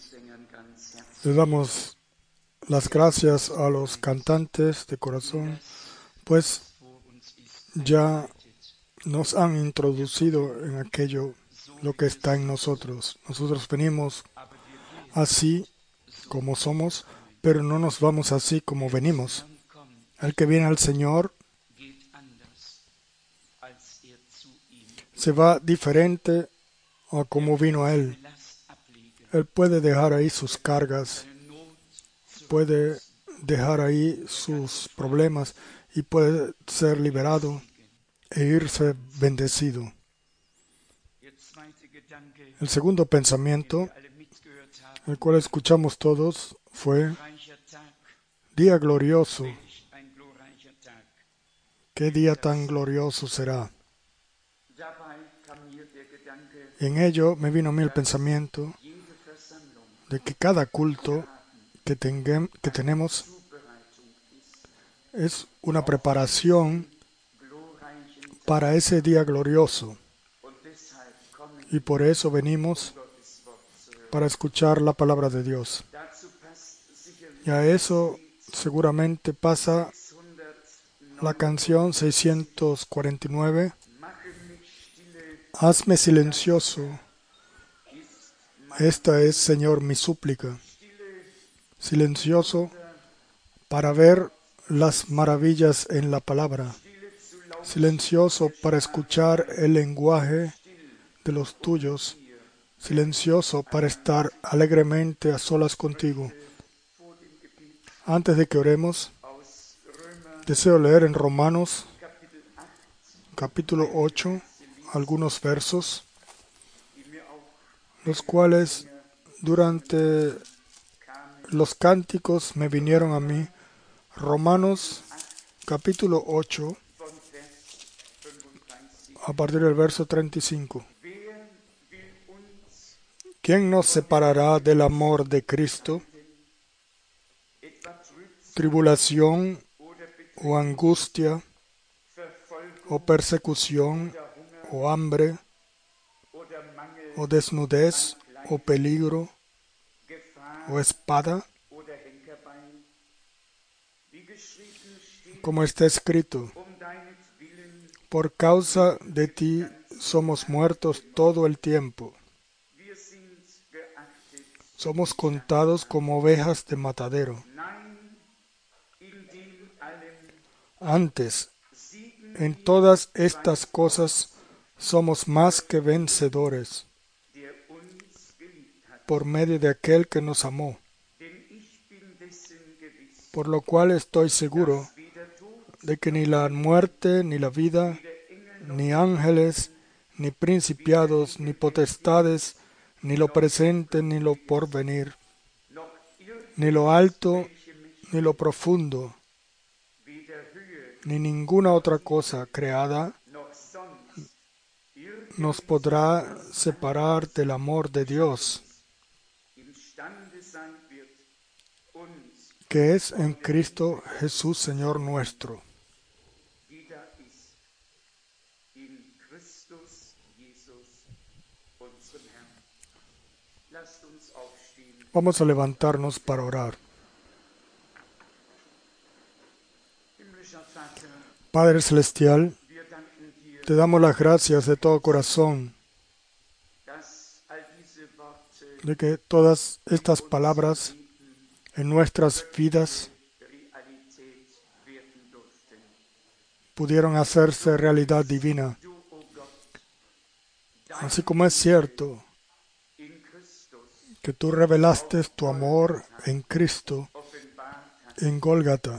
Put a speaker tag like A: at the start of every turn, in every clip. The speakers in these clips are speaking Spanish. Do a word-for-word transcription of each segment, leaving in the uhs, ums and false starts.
A: Le damos las gracias a los cantantes de corazón, pues ya nos han introducido en aquello lo que está en nosotros. Nosotros venimos así como somos, pero no nos vamos así como venimos. El que viene al Señor se va diferente a como vino a Él. Él puede dejar ahí sus cargas, puede dejar ahí sus problemas y puede ser liberado e irse bendecido. El segundo pensamiento, el cual escuchamos todos, fue día glorioso. ¿Qué día tan glorioso será? En ello me vino a mí el pensamiento de que cada culto que, tenga, que tenemos es una preparación para ese día glorioso. Y por eso venimos para escuchar la palabra de Dios. Y a eso seguramente pasa la canción seiscientos cuarenta y nueve. Hazme silencioso. Esta es, Señor, mi súplica. Silencioso para ver las maravillas en la palabra. Silencioso para escuchar el lenguaje de los tuyos. Silencioso para estar alegremente a solas contigo. Antes de que oremos, deseo leer en Romanos capítulo ocho algunos versos, los cuales durante los cánticos me vinieron a mí. Romanos capítulo ocho, a partir del verso treinta y cinco. ¿Quién nos separará del amor de Cristo? ¿Tribulación o angustia o persecución o hambre o desnudez o peligro o espada? Como está escrito, por causa de ti somos muertos todo el tiempo. Somos contados como ovejas de matadero. Antes, en todas estas cosas somos más que vencedores por medio de aquel que nos amó. Por lo cual estoy seguro de que ni la muerte, ni la vida, ni ángeles, ni principados, ni potestades, ni lo presente, ni lo porvenir, ni lo alto, ni lo profundo, ni ninguna otra cosa creada nos podrá separar del amor de Dios, que es en Cristo Jesús, Señor nuestro. Vamos a levantarnos para orar. Padre Celestial, te damos las gracias de todo corazón de que todas estas palabras en nuestras vidas pudieron hacerse realidad divina. Así como es cierto que tú revelaste tu amor en Cristo, en Gólgata,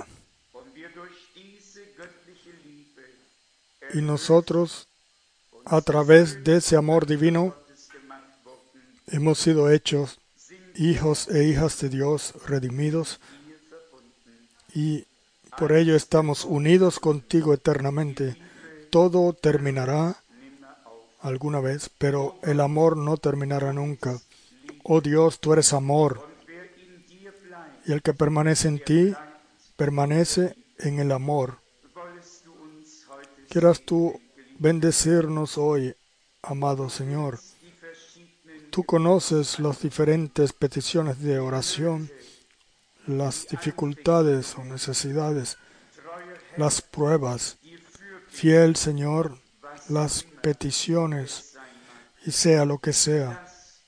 A: y nosotros, a través de ese amor divino, hemos sido hechos hijos e hijas de Dios, redimidos, y por ello estamos unidos contigo eternamente. Todo terminará alguna vez, pero el amor no terminará nunca. Oh Dios, tú eres amor, y el que permanece en ti, permanece en el amor. Quieras tú bendecirnos hoy, amado Señor. Tú conoces las diferentes peticiones de oración, las dificultades o necesidades, las pruebas. Fiel Señor, las peticiones, y sea lo que sea.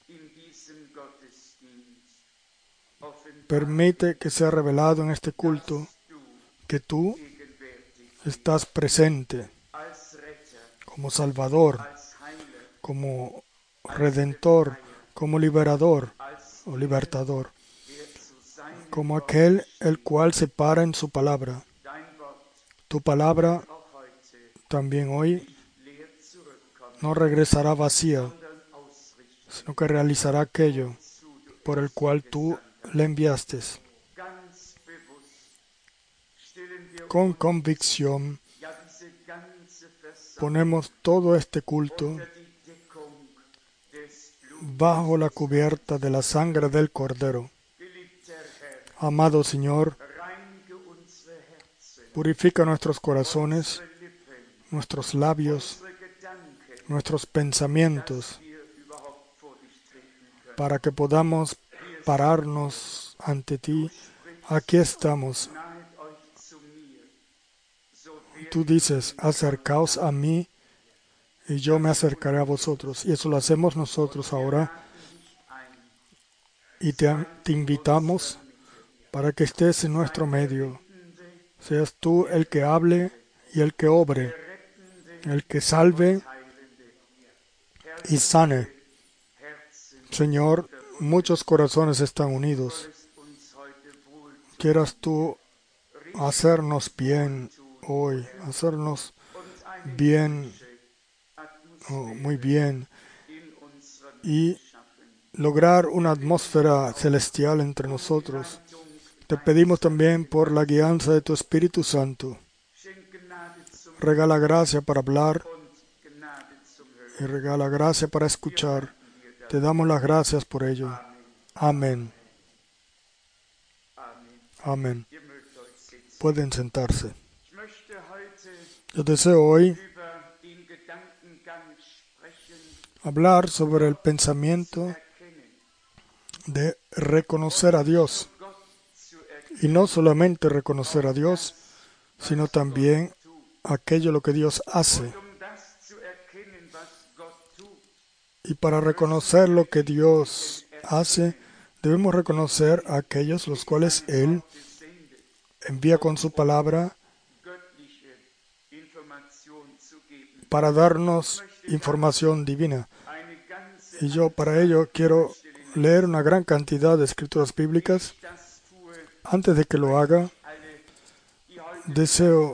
A: Permite que sea revelado en este culto que tú estás presente como Salvador, como Redentor, como Liberador o Libertador, como aquel el cual se para en su palabra. Tu palabra también hoy no regresará vacía, sino que realizará aquello por el cual tú le enviaste. Con convicción ponemos todo este culto bajo la cubierta de la sangre del Cordero. Amado Señor, purifica nuestros corazones, nuestros labios, nuestros pensamientos, para que podamos pararnos ante ti. Aquí estamos. Tú dices, acercaos a mí y yo me acercaré a vosotros. Y eso lo hacemos nosotros ahora. Y te, te invitamos para que estés en nuestro medio. Seas tú el que hable y el que obre, el que salve y sane. Señor, muchos corazones están unidos. Quieras tú hacernos bien hoy, hacernos bien, oh, muy bien, y lograr una atmósfera celestial entre nosotros. Te pedimos también por la guianza de tu Espíritu Santo. Regala gracia para hablar y regala gracia para escuchar. Te damos las gracias por ello. Amén. Amén. Pueden sentarse. Yo deseo hoy hablar sobre el pensamiento de reconocer a Dios. Y no solamente reconocer a Dios, sino también aquello lo que Dios hace. Y para reconocer lo que Dios hace, debemos reconocer a aquellos los cuales Él envía con su palabra para darnos información divina. Y yo para ello quiero leer una gran cantidad de escrituras bíblicas. Antes de que lo haga, deseo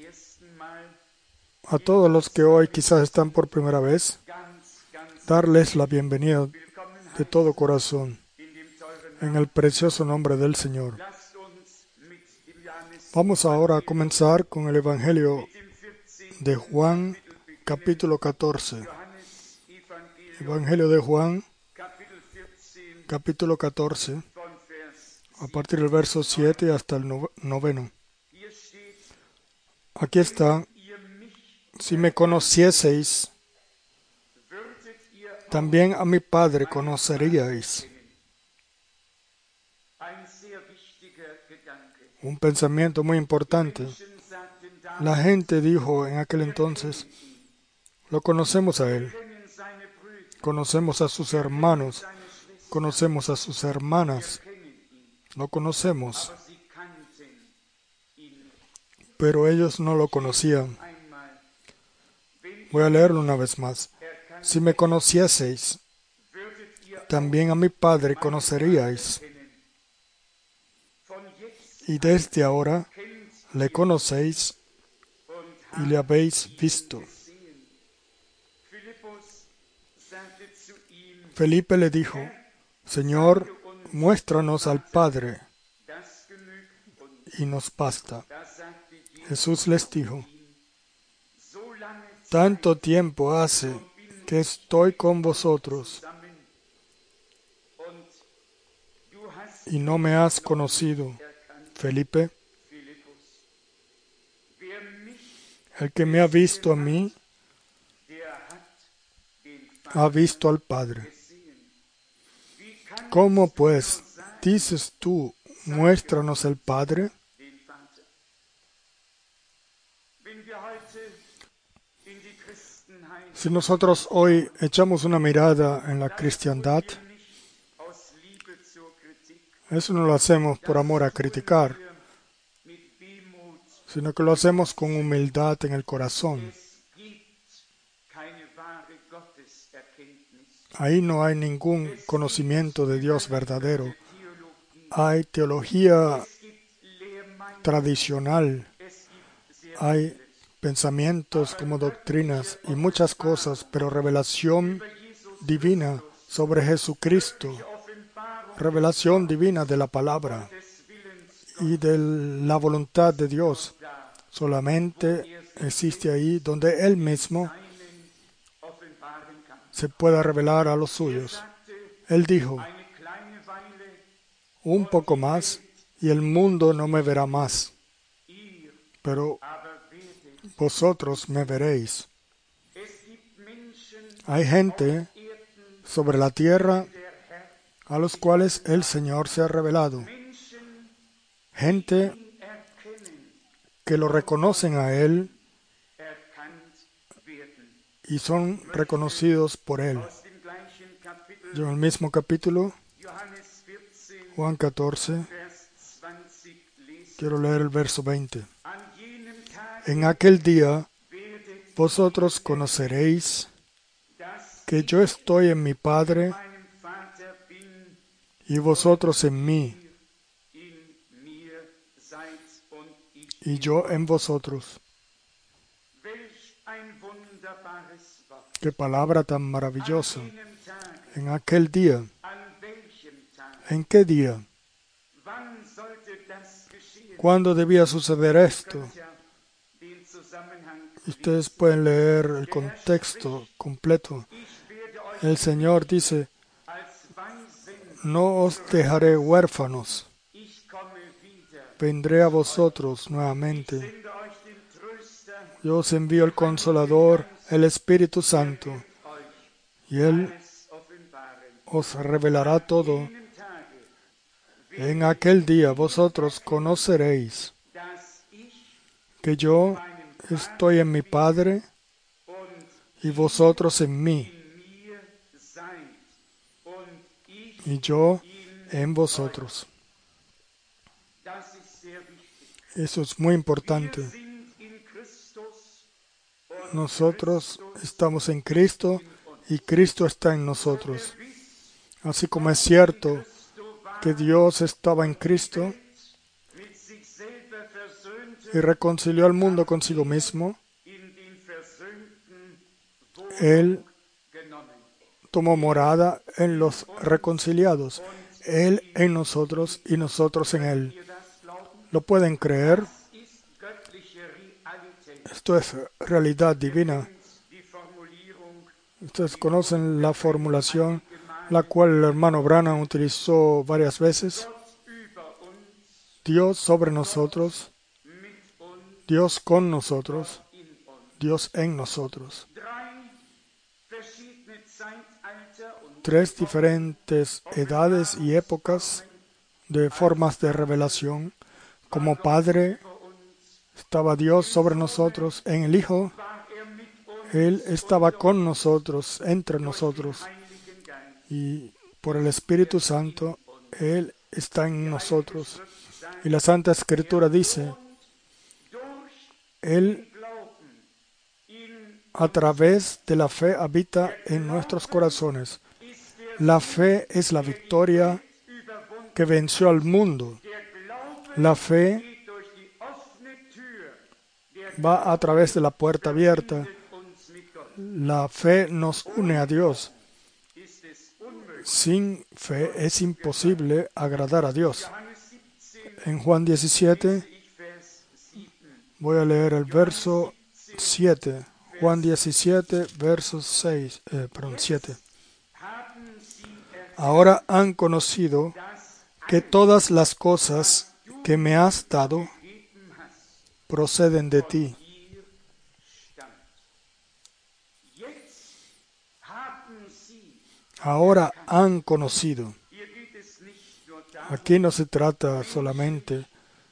A: a todos los que hoy quizás están por primera vez, darles la bienvenida de todo corazón en el precioso nombre del Señor. Vamos ahora a comenzar con el Evangelio de Juan, capítulo catorce. Evangelio de Juan, capítulo catorce, a partir del verso siete hasta el noveno. Aquí está: si me conocieseis, también a mi Padre conoceríais. Un pensamiento muy importante. La gente dijo en aquel entonces, lo conocemos a Él, conocemos a sus hermanos, conocemos a sus hermanas, lo conocemos, pero ellos no lo conocían. Voy a leerlo una vez más. Si me conocieseis, también a mi Padre conoceríais. Y desde ahora le conocéis y le habéis visto. Felipe le dijo, Señor, muéstranos al Padre, y nos basta. Jesús les dijo, tanto tiempo hace que estoy con vosotros, y no me has conocido, Felipe. El que me ha visto a mí, ha visto al Padre. ¿Cómo pues dices tú, muéstranos el Padre? Si nosotros hoy echamos una mirada en la cristiandad, eso no lo hacemos por amor a criticar, sino que lo hacemos con humildad en el corazón. Ahí no hay ningún conocimiento de Dios verdadero. Hay teología tradicional, hay pensamientos como doctrinas y muchas cosas, pero revelación divina sobre Jesucristo, revelación divina de la palabra y de la voluntad de Dios, solamente existe ahí donde Él mismo se pueda revelar a los suyos. Él dijo, un poco más y el mundo no me verá más, pero vosotros me veréis. Hay gente sobre la tierra a los cuales el Señor se ha revelado. Gente que lo reconocen a Él y son reconocidos por Él. Yo en el mismo capítulo, Juan catorce, quiero leer el verso veinte. En aquel día vosotros conoceréis que yo estoy en mi Padre y vosotros en mí y yo en vosotros. Qué palabra tan maravillosa. En aquel día. ¿En qué día? ¿Cuándo debía suceder esto? Ustedes pueden leer el contexto completo. El Señor dice, no os dejaré huérfanos. Vendré a vosotros nuevamente. Yo os envío el Consolador, el Espíritu Santo, y Él os revelará todo. En aquel día vosotros conoceréis que yo estoy en mi Padre y vosotros en mí, y yo en vosotros. Eso es muy importante. Nosotros estamos en Cristo y Cristo está en nosotros. Así como es cierto que Dios estaba en Cristo y reconcilió al mundo consigo mismo, Él tomó morada en los reconciliados, Él en nosotros y nosotros en Él. ¿Lo pueden creer? Esto es realidad divina. Ustedes conocen la formulación, la cual el hermano Branham utilizó varias veces. Dios sobre nosotros, Dios con nosotros, Dios en nosotros. Tres diferentes edades y épocas de formas de revelación. Como Padre, estaba Dios sobre nosotros. En el Hijo, Él estaba con nosotros, entre nosotros. Y por el Espíritu Santo, Él está en nosotros. Y la Santa Escritura dice, Él a través de la fe habita en nuestros corazones. La fe es la victoria que venció al mundo. La fe va a través de la puerta abierta. La fe nos une a Dios. Sin fe es imposible agradar a Dios. En Juan diecisiete, voy a leer el verso siete. Juan diecisiete, verso seis, eh, perdón, siete. Ahora han conocido que todas las cosas que me has dado proceden de ti. Ahora han conocido. Aquí no se trata solamente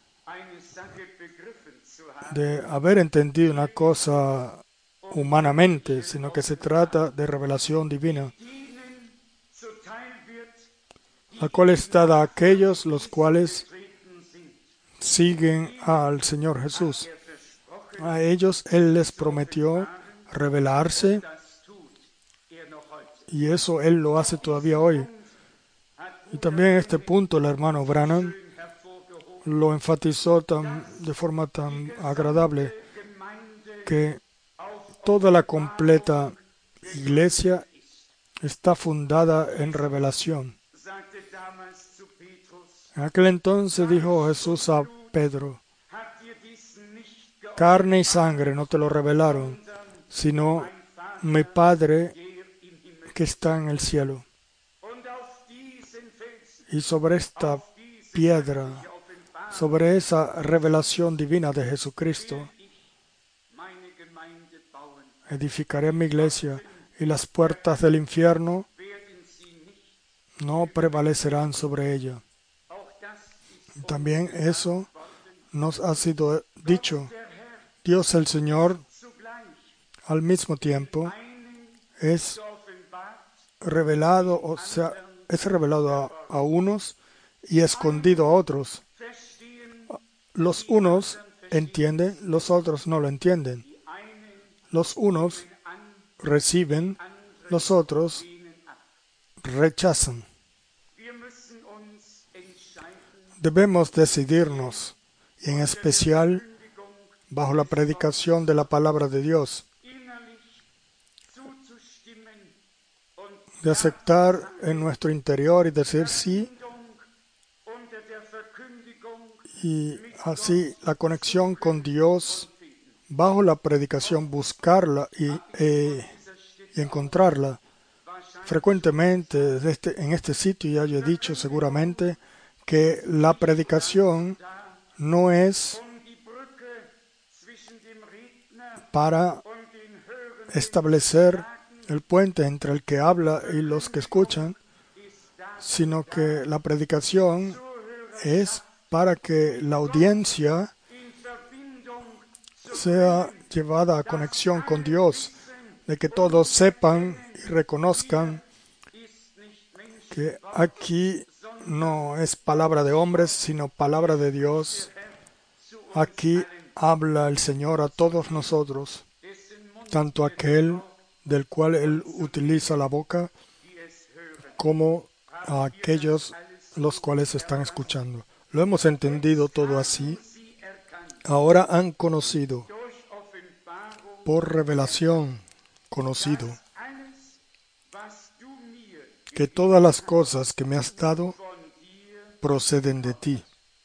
A: de haber entendido una cosa humanamente, sino que se trata de revelación divina, la cual está dada a aquellos los cuales siguen al Señor Jesús. A ellos Él les prometió revelarse, y eso Él lo hace todavía hoy. Y también en este punto el hermano Branham lo enfatizó tan, de forma tan agradable, que toda la completa iglesia está fundada en revelación. En aquel entonces dijo Jesús a Pedro: carne y sangre no te lo revelaron, sino mi Padre que está en el cielo. Y sobre esta piedra, sobre esa revelación divina de Jesucristo, edificaré mi iglesia, y las puertas del infierno no prevalecerán sobre ella. También eso nos ha sido dicho. Dios el Señor, al mismo tiempo, es revelado, o sea, es revelado a, a unos y escondido a otros. Los unos entienden, los otros no lo entienden. Los unos reciben, los otros rechazan. Debemos decidirnos, y en especial bajo la predicación de la palabra de Dios, de aceptar en nuestro interior y decir sí, y así la conexión con Dios bajo la predicación, buscarla y, eh, y encontrarla. Frecuentemente desde este, en este sitio ya yo he dicho seguramente que la predicación no es para establecer el puente entre el que habla y los que escuchan, sino que la predicación es para que la audiencia sea llevada a conexión con Dios, de que todos sepan y reconozcan que aquí no es palabra de hombres, sino palabra de Dios. Aquí habla el Señor a todos nosotros, tanto aquel del cual Él utiliza la boca, como a aquellos los cuales están escuchando. Lo hemos entendido todo así. Ahora han conocido, por revelación, conocido, que todas las cosas que me has dado proceden de ti.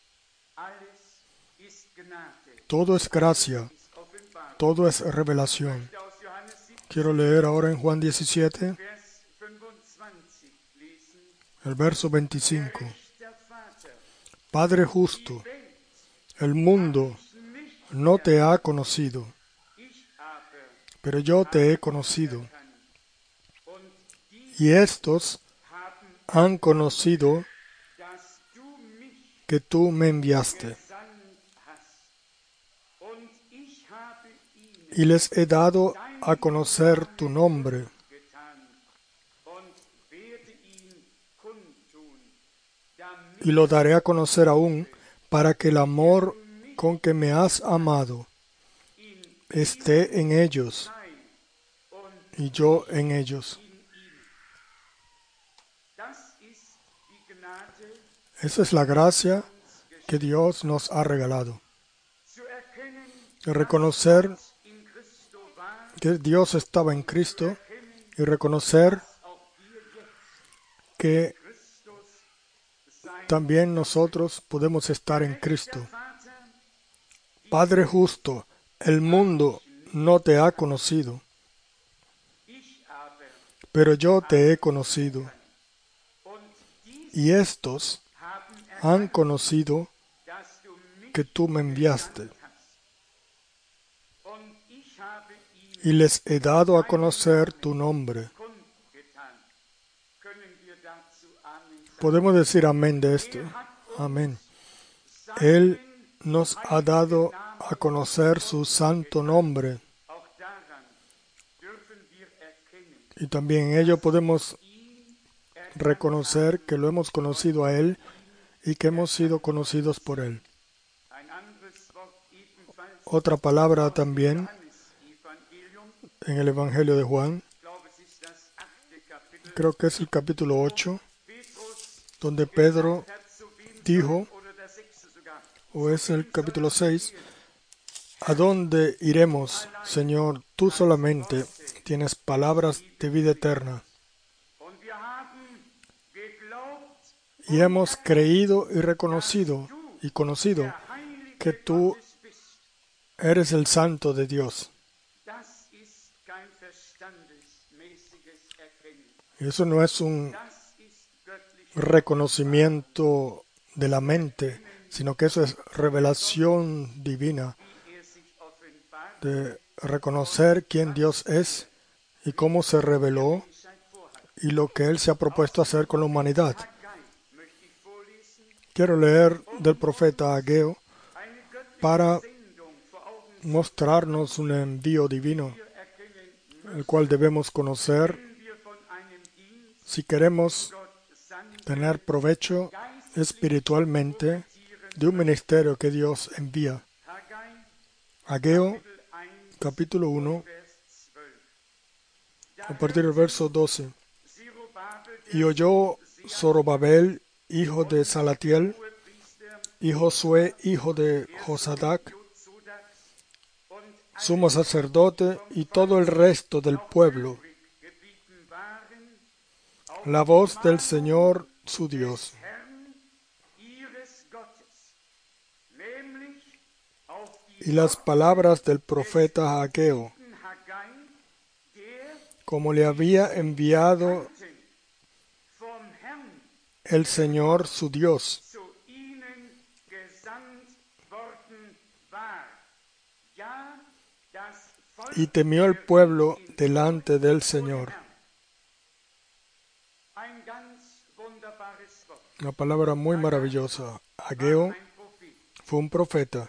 A: Todo es gracia, todo es revelación. Quiero leer ahora en Juan diecisiete, el verso veinticinco. Padre justo, el mundo no te ha conocido, pero yo te he conocido. Y estos han conocido que tú me enviaste. Y les he dado a conocer tu nombre. Y lo daré a conocer aún, para que el amor con que me has amado esté en ellos, y yo en ellos. Esa es la gracia que Dios nos ha regalado. De reconocer que Dios estaba en Cristo y reconocer que también nosotros podemos estar en Cristo. Padre justo, el mundo no te ha conocido, pero yo te he conocido. Y estos han conocido que tú me enviaste. Y les he dado a conocer tu nombre. ¿Podemos decir amén de esto? Amén. Él nos ha dado a conocer su santo nombre. Y también en ello podemos reconocer que lo hemos conocido a Él y que hemos sido conocidos por Él. Otra palabra también en el Evangelio de Juan, creo que es el capítulo ocho, donde Pedro dijo, o es el capítulo seis, ¿a dónde iremos, Señor? Tú solamente tienes palabras de vida eterna. Y hemos creído y reconocido y conocido que tú eres el Santo de Dios. Y eso no es un reconocimiento de la mente, sino que eso es revelación divina, de reconocer quién Dios es y cómo se reveló y lo que Él se ha propuesto hacer con la humanidad. Quiero leer del profeta Ageo para mostrarnos un envío divino, el cual debemos conocer si queremos tener provecho espiritualmente de un ministerio que Dios envía. Ageo, capítulo uno, a partir del verso doce. Y oyó Zorobabel, hijo de Salatiel, y Josué, hijo de Josadac, sumo sacerdote, y todo el resto del pueblo, la voz del Señor su Dios. Y las palabras del profeta Ageo, como le había enviado el Señor su Dios. Y temió el pueblo delante del Señor. Una palabra muy maravillosa. Ageo fue un profeta.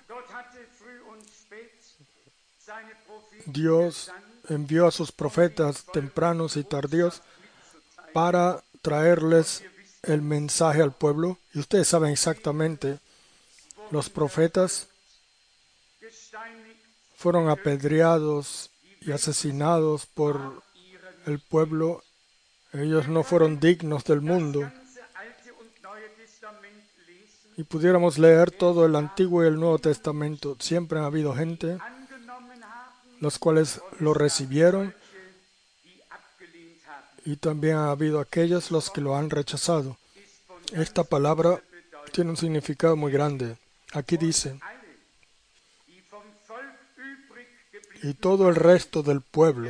A: Dios envió a sus profetas tempranos y tardíos para traerles el mensaje al pueblo. Y ustedes saben exactamente, los profetas fueron apedreados y asesinados por el pueblo. Ellos no fueron dignos del mundo. Y pudiéramos leer todo el Antiguo y el Nuevo Testamento. Siempre ha habido gente, los cuales lo recibieron, y también ha habido aquellos los que lo han rechazado. Esta palabra tiene un significado muy grande. Aquí dice, y todo el resto del pueblo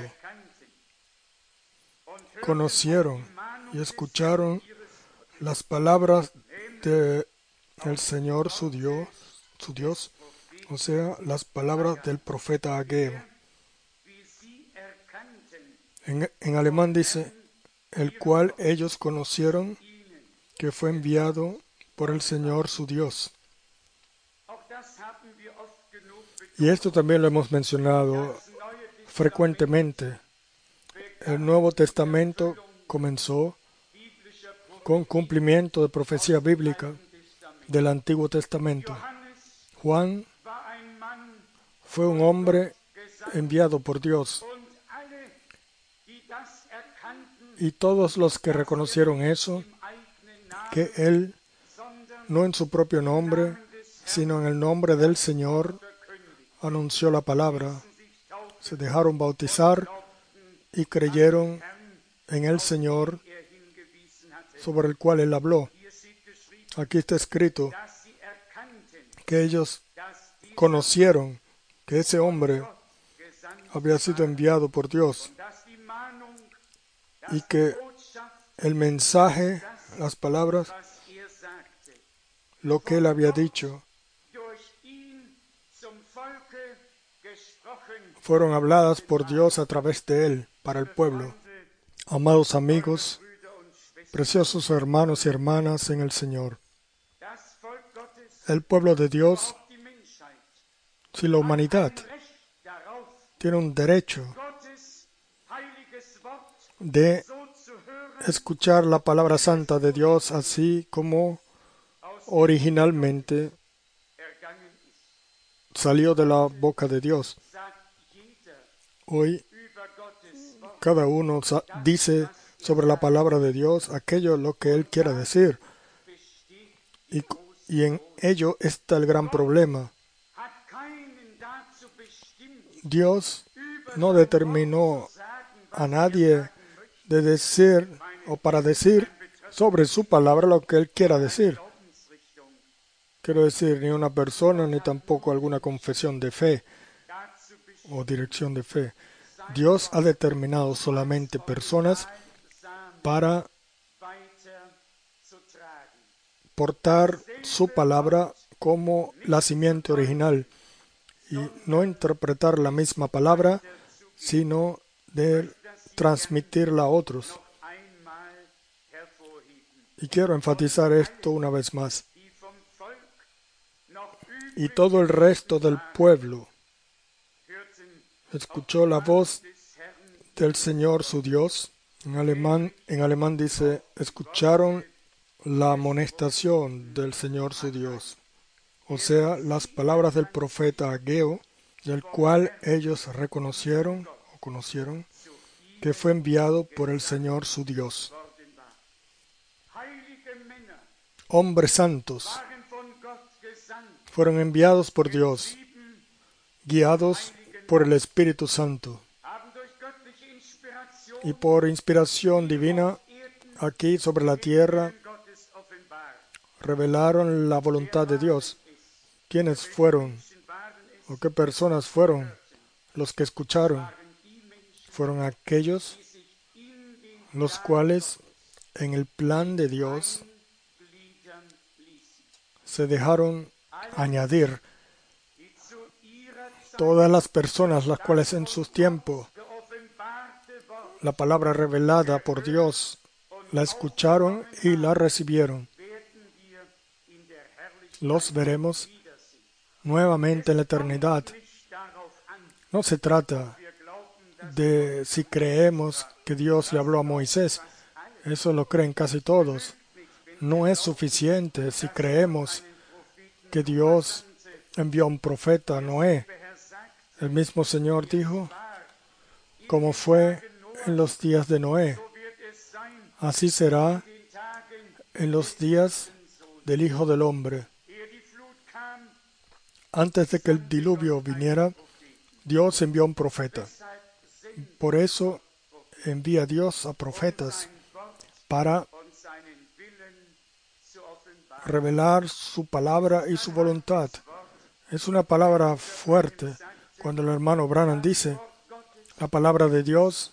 A: conocieron y escucharon las palabras de el Señor su Dios, su Dios, o sea, las palabras del profeta Ageo. En, en alemán dice, el cual ellos conocieron que fue enviado por el Señor su Dios. Y esto también lo hemos mencionado frecuentemente. El Nuevo Testamento comenzó con cumplimiento de profecía bíblica del Antiguo Testamento. Juan fue un hombre enviado por Dios. Y todos los que reconocieron eso, que Él, no en su propio nombre, sino en el nombre del Señor, anunció la palabra, se dejaron bautizar y creyeron en el Señor sobre el cual Él habló. Aquí está escrito que ellos conocieron que ese hombre había sido enviado por Dios y que el mensaje, las palabras, lo que Él había dicho, fueron habladas por Dios a través de Él para el pueblo. Amados amigos, preciosos hermanos y hermanas en el Señor, el pueblo de Dios, si la humanidad tiene un derecho de escuchar la palabra santa de Dios así como originalmente salió de la boca de Dios. Hoy cada uno dice sobre la palabra de Dios aquello lo que él quiera decir. Y, y en ello está el gran problema. Dios no determinó a nadie de decir o para decir sobre su palabra lo que él quiera decir. Quiero decir, ni una persona, ni tampoco alguna confesión de fe o dirección de fe. Dios ha determinado solamente personas para portar su palabra como la simiente original y no interpretar la misma palabra, sino de transmitirla a otros. Y quiero enfatizar esto una vez más. Y todo el resto del pueblo escuchó la voz del Señor su Dios. En alemán, en alemán dice, escucharon la amonestación del Señor su Dios. O sea, las palabras del profeta Ageo, del cual ellos reconocieron o conocieron que fue enviado por el Señor su Dios. Hombres santos fueron enviados por Dios, guiados por el Espíritu Santo. Y por inspiración divina, aquí sobre la tierra, revelaron la voluntad de Dios. ¿Quiénes fueron o qué personas fueron los que escucharon? Fueron aquellos los cuales en el plan de Dios se dejaron añadir. Todas las personas las cuales en sus tiempos la palabra revelada por Dios la escucharon y la recibieron. Los veremos nuevamente en la eternidad. No se trata de si creemos que Dios le habló a Moisés. Eso lo creen casi todos. No es suficiente si creemos que Dios envió a un profeta, Noé. El mismo Señor dijo, como fue en los días de Noé, así será en los días del Hijo del Hombre. Antes de que el diluvio viniera, Dios envió a un profeta. Por eso envía Dios a profetas para revelar su palabra y su voluntad. Es una palabra fuerte. Cuando el hermano Branham dice, la palabra de Dios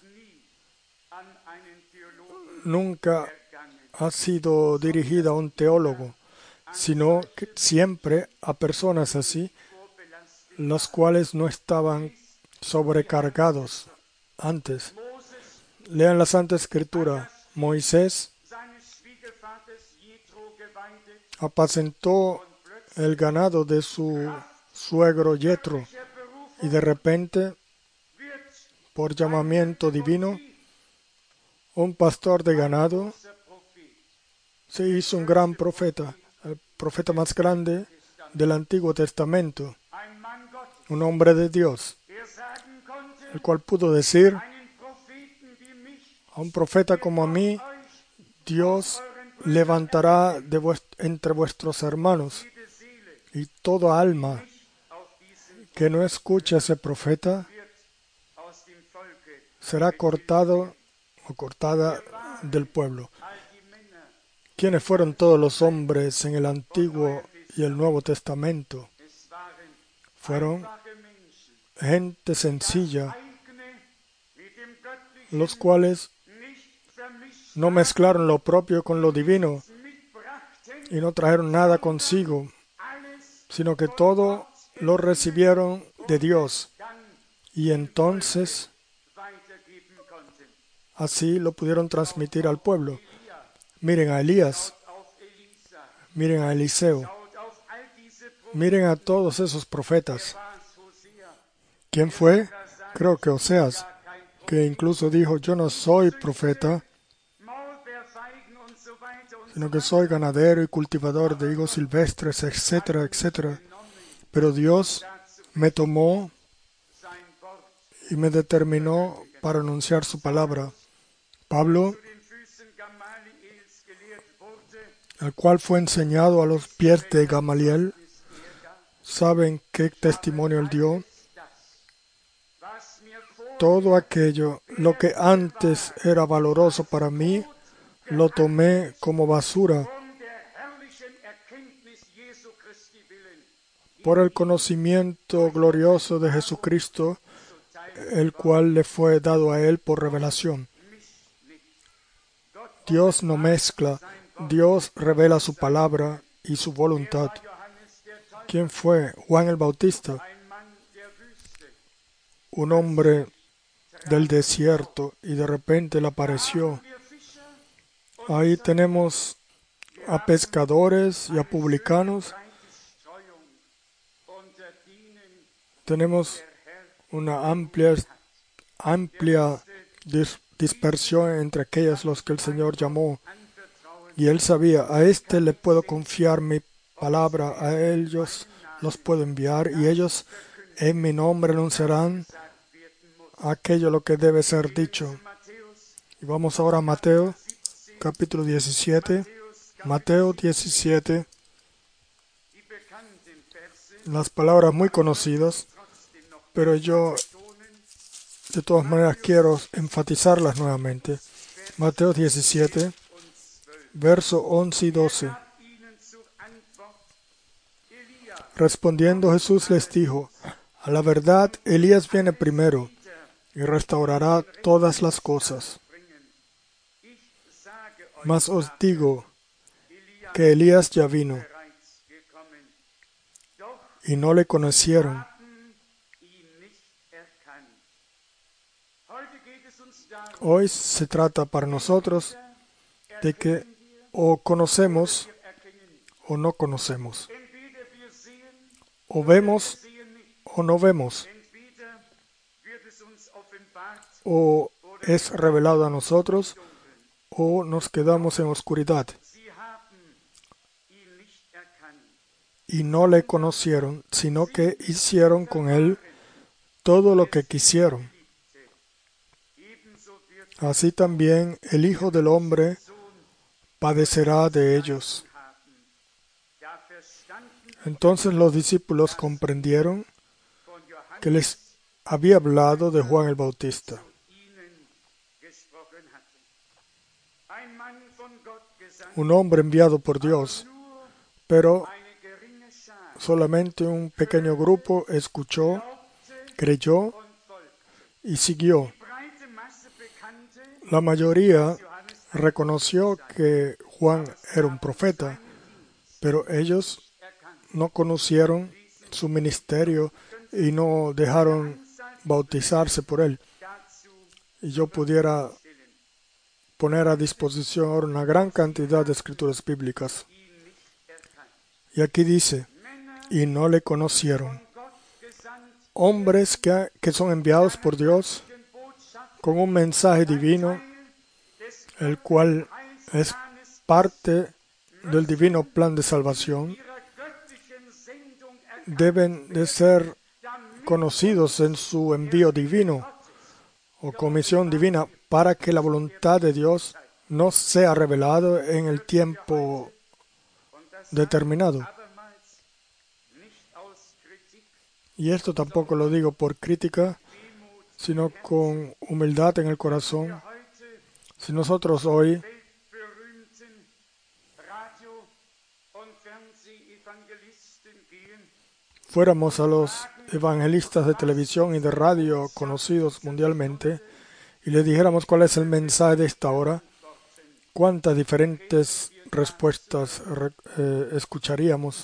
A: nunca ha sido dirigida a un teólogo, sino que siempre a personas así, las cuales no estaban sobrecargados antes. Lean la Santa Escritura. Moisés apacentó el ganado de su suegro Yetro y de repente, por llamamiento divino, un pastor de ganado se hizo un gran profeta, el profeta más grande del Antiguo Testamento, un hombre de Dios, el cual pudo decir, a un profeta como a mí, Dios levantará de vuest- entre vuestros hermanos, y toda alma que no escuche a ese profeta será cortado o cortada del pueblo. ¿Quiénes fueron todos los hombres en el Antiguo y el Nuevo Testamento? Fueron gente sencilla, los cuales no mezclaron lo propio con lo divino y no trajeron nada consigo, sino que todo lo recibieron de Dios y entonces así lo pudieron transmitir al pueblo. Miren a Elías, miren a Eliseo, Miren a todos esos profetas. ¿Quién fue? Creo que Oseas, que incluso dijo, yo no soy profeta, sino que soy ganadero y cultivador de higos silvestres, etcétera, etcétera. Pero Dios me tomó y me determinó para anunciar su palabra. Pablo, el cual fue enseñado a los pies de Gamaliel, ¿saben qué testimonio él dio? Todo aquello, lo que antes era valoroso para mí, lo tomé como basura por el conocimiento glorioso de Jesucristo, el cual le fue dado a él por revelación. Dios no mezcla, Dios revela su palabra y su voluntad. ¿Quién fue? Juan el Bautista, un hombre del desierto, y de repente le apareció. Ahí tenemos a pescadores y a publicanos. Tenemos una amplia, amplia dis- dispersión entre aquellos los que el Señor llamó. Y Él sabía, a este le puedo confiar mi palabra, a ellos los puedo enviar, y ellos en mi nombre anunciarán aquello lo que debe ser dicho. Y vamos ahora a Mateo, capítulo diecisiete. Mateo diecisiete. Las palabras muy conocidas, pero yo de todas maneras quiero enfatizarlas nuevamente. Mateo diecisiete, verso once y doce. Respondiendo Jesús les dijo, a la verdad, Elías viene primero y restaurará todas las cosas. Mas os digo que Elías ya vino y no le conocieron. Hoy se trata para nosotros de que o conocemos o no conocemos, o vemos o no vemos, o es revelado a nosotros o nos quedamos en oscuridad. Y no le conocieron, sino que hicieron con él todo lo que quisieron. Así también el Hijo del Hombre padecerá de ellos. Entonces los discípulos comprendieron que les había hablado de Juan el Bautista. Un hombre enviado por Dios, pero solamente un pequeño grupo escuchó, creyó y siguió. La mayoría reconoció que Juan era un profeta, pero ellos no conocieron su ministerio y no dejaron bautizarse por él. Y yo pudiera poner a disposición ahora una gran cantidad de escrituras bíblicas. Y aquí dice, y no le conocieron. Hombres que, que son enviados por Dios con un mensaje divino, el cual es parte del divino plan de salvación, deben de ser conocidos en su envío divino o comisión divina para que la voluntad de Dios no sea revelada en el tiempo determinado. Y esto tampoco lo digo por crítica, sino con humildad en el corazón. Si nosotros hoy fuéramos a los evangelistas de televisión y de radio conocidos mundialmente y les dijéramos cuál es el mensaje de esta hora, cuántas diferentes respuestas eh, escucharíamos.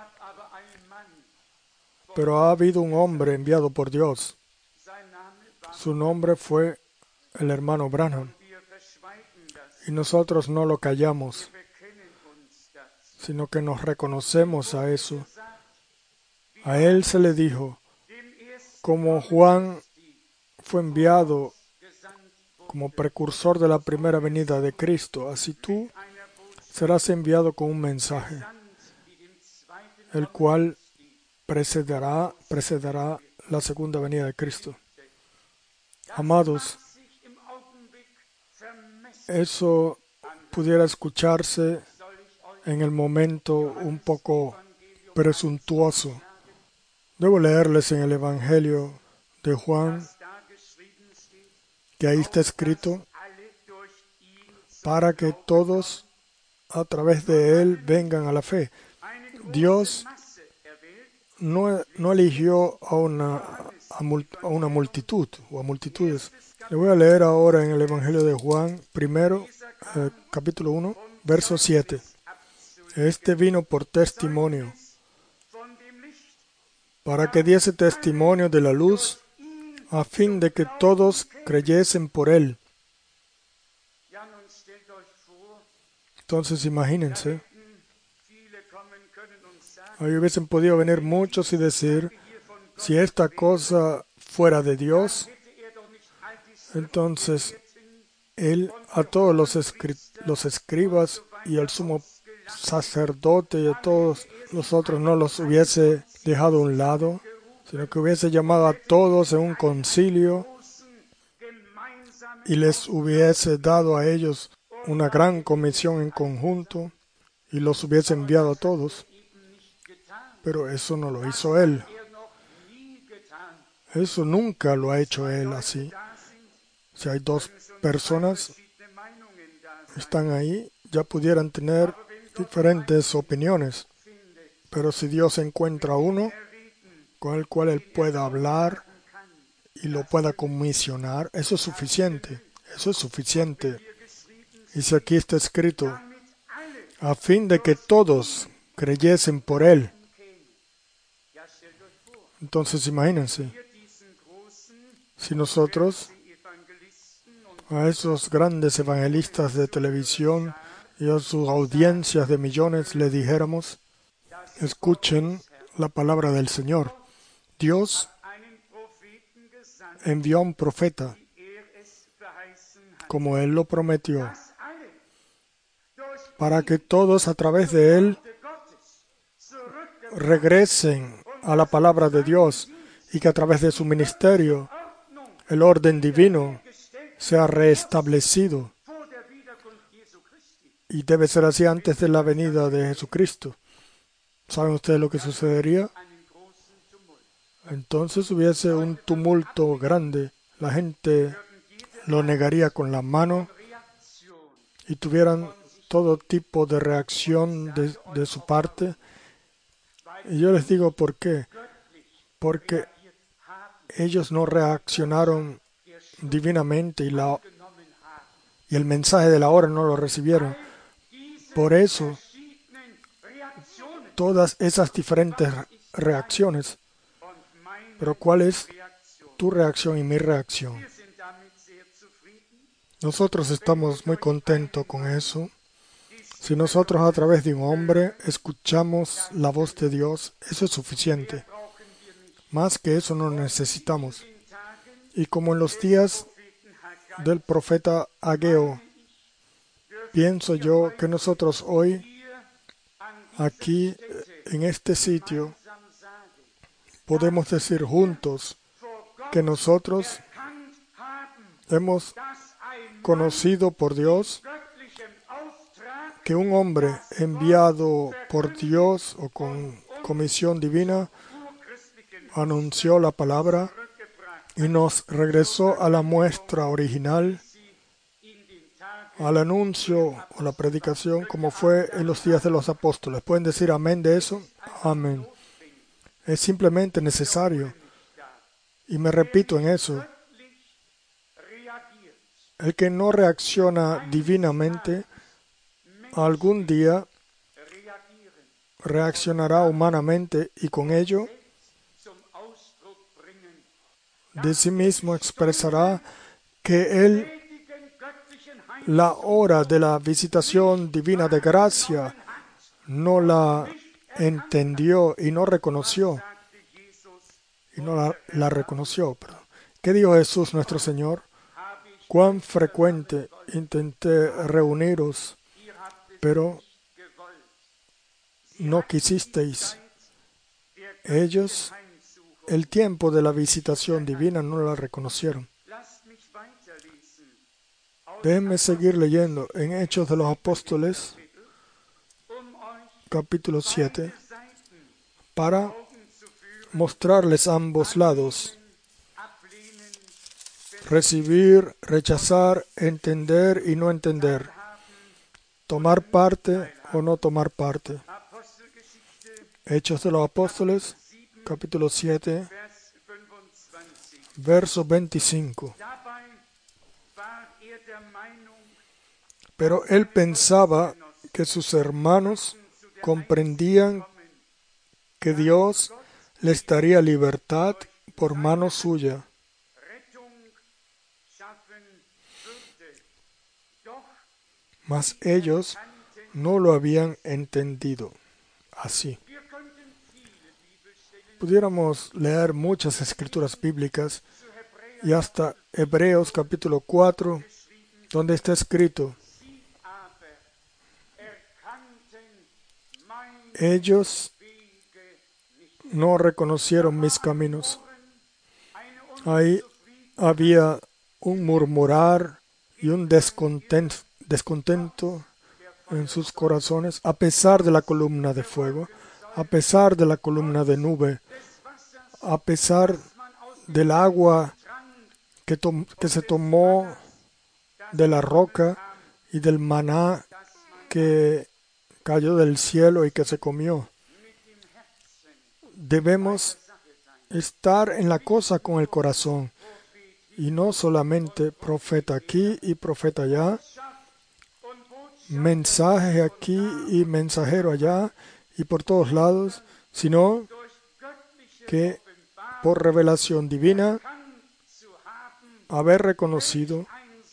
A: Pero ha habido un hombre enviado por Dios. Su nombre fue el hermano Branham. Y nosotros no lo callamos, sino que nos reconocemos a eso. A él se le dijo, como Juan fue enviado como precursor de la primera venida de Cristo, así tú serás enviado con un mensaje, el cual precederá, precederá la segunda venida de Cristo. Amados, eso pudiera escucharse en el momento un poco presuntuoso. Debo leerles en el Evangelio de Juan, que ahí está escrito, para que todos a través de él vengan a la fe. Dios no, no eligió a una, a, mul, a una multitud o a multitudes. Le voy a leer ahora en el Evangelio de Juan, primero, eh, capítulo uno, verso siete. Este vino por testimonio, para que diese testimonio de la luz, a fin de que todos creyesen por él. Entonces imagínense, ahí hubiesen podido venir muchos y decir, si esta cosa fuera de Dios, entonces él a todos los, escri los escribas y al sumo sacerdote y a todos los otros no los hubiese dejado a un lado, sino que hubiese llamado a todos en un concilio y les hubiese dado a ellos una gran comisión en conjunto y los hubiese enviado a todos. Pero eso no lo hizo él. Eso nunca lo ha hecho él así. Si hay dos personas que están ahí, ya pudieran tener diferentes opiniones. Pero si Dios encuentra uno con el cual él pueda hablar y lo pueda comisionar, eso es suficiente. Eso es suficiente. Y si aquí está escrito, a fin de que todos creyesen por él. Entonces imagínense, si nosotros a esos grandes evangelistas de televisión y a sus audiencias de millones le dijéramos, escuchen la palabra del Señor. Dios envió a un profeta, como Él lo prometió, para que todos a través de Él regresen a la palabra de Dios y que a través de su ministerio el orden divino sea restablecido. Y debe ser así antes de la venida de Jesucristo. ¿Saben ustedes lo que sucedería? Entonces hubiese un tumulto grande. La gente lo negaría con la mano y tuvieran todo tipo de reacción de, de su parte. Y yo les digo por qué. Porque ellos no reaccionaron divinamente y, la, y el mensaje de la hora no lo recibieron. Por eso, todas esas diferentes reacciones. Pero ¿cuál es tu reacción y mi reacción? Nosotros estamos muy contentos con eso. Si nosotros a través de un hombre escuchamos la voz de Dios, eso es suficiente. Más que eso no necesitamos. Y como en los días del profeta Ageo, pienso yo que nosotros hoy, aquí en este sitio, podemos decir juntos que nosotros hemos conocido por Dios que un hombre enviado por Dios o con comisión divina anunció la palabra y nos regresó a la muestra original, al anuncio o la predicación como fue en los días de los apóstoles. ¿Pueden decir amén de eso? Amén. Es simplemente necesario. Y me repito en eso. El que no reacciona divinamente, algún día reaccionará humanamente y con ello de sí mismo expresará que él, la hora de la visitación divina de gracia, no la entendió y no reconoció. y no la, la reconoció. Perdón. ¿Qué dijo Jesús nuestro Señor? Cuán frecuente intenté reuniros, pero no quisisteis. Ellos, el tiempo de la visitación divina, no la reconocieron. Déjenme seguir leyendo en Hechos de los Apóstoles, capítulo siete, para mostrarles ambos lados. Recibir, rechazar, entender y no entender. Tomar parte o no tomar parte. Hechos de los Apóstoles, capítulo siete, verso veinticinco. Pero él pensaba que sus hermanos comprendían que Dios les daría libertad por mano suya. Mas ellos no lo habían entendido así. Pudiéramos leer muchas escrituras bíblicas y hasta Hebreos capítulo cuatro, donde está escrito: ellos no reconocieron mis caminos. Ahí había un murmurar y un descontento, descontento en sus corazones, a pesar de la columna de fuego, a pesar de la columna de nube, a pesar del agua que, to- que se tomó de la roca y del maná que cayó del cielo y que se comió. Debemos estar en la cosa con el corazón y no solamente profeta aquí y profeta allá, mensaje aquí y mensajero allá y por todos lados, sino que por revelación divina haber reconocido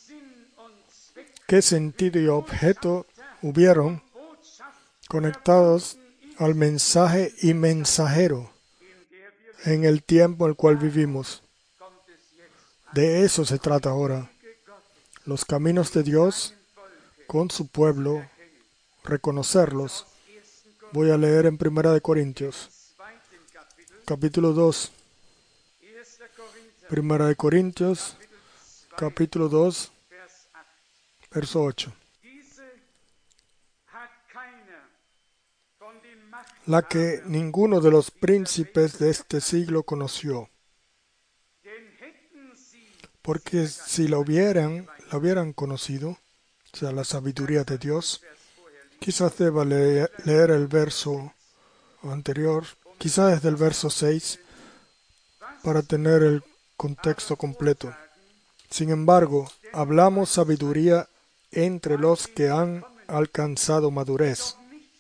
A: qué sentido y objeto hubieron conectados al mensaje y mensajero en el tiempo en el cual vivimos. De eso se trata ahora. Los caminos de Dios con su pueblo, reconocerlos. Voy a leer en Primera de Corintios, capítulo dos. Primera de Corintios, capítulo dos, verso ocho. La que ninguno de los príncipes de este siglo conoció. Porque si la hubieran, la hubieran conocido, o sea, la sabiduría de Dios, quizás deba leer, leer el verso anterior, quizás desde el verso seis, para tener el contexto completo. Sin embargo, hablamos sabiduría entre los que han alcanzado madurez.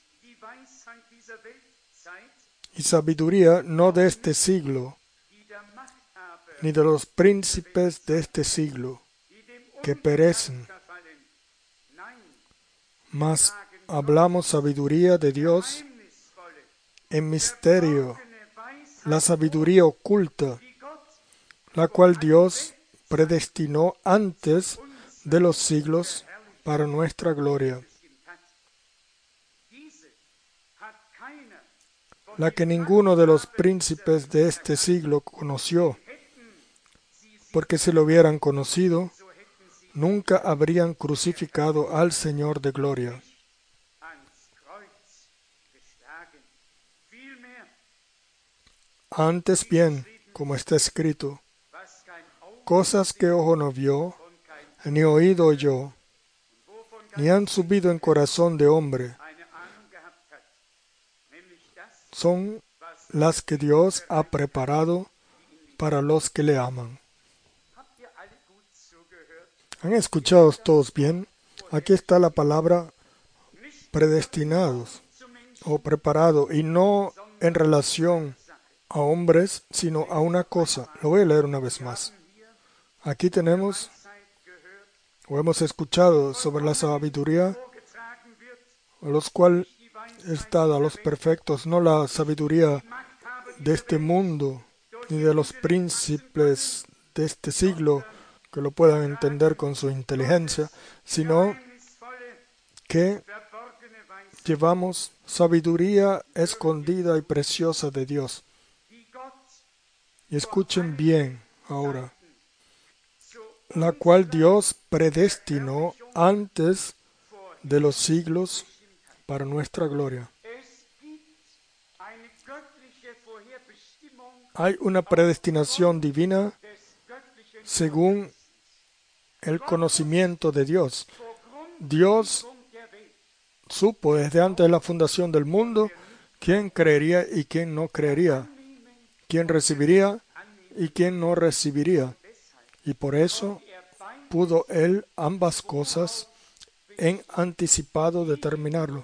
A: Y sabiduría no de este siglo, ni de los príncipes de este siglo, que perecen. Mas hablamos sabiduría de Dios en misterio, la sabiduría oculta, la cual Dios predestinó antes de los siglos para nuestra gloria, la que ninguno de los príncipes de este siglo conoció, porque si lo hubieran conocido, nunca habrían crucificado al Señor de gloria. Antes bien, como está escrito, cosas que ojo no vio, ni oído oyó, ni han subido en corazón de hombre, son las que Dios ha preparado para los que le aman. ¿Han escuchado todos bien? Aquí está la palabra predestinados o preparado, y no en relación a hombres, sino a una cosa. Lo voy a leer una vez más. Aquí tenemos, o hemos escuchado sobre la sabiduría, los cual es dada a los perfectos, no la sabiduría de este mundo, ni de los príncipes de este siglo que lo puedan entender con su inteligencia, sino que llevamos sabiduría escondida y preciosa de Dios. Y escuchen bien ahora, la cual Dios predestinó antes de los siglos para nuestra gloria. Hay una predestinación divina según el conocimiento de Dios. Dios supo desde antes de la fundación del mundo quién creería y quién no creería, quién recibiría y quién no recibiría. Y por eso pudo Él ambas cosas en anticipado determinarlo.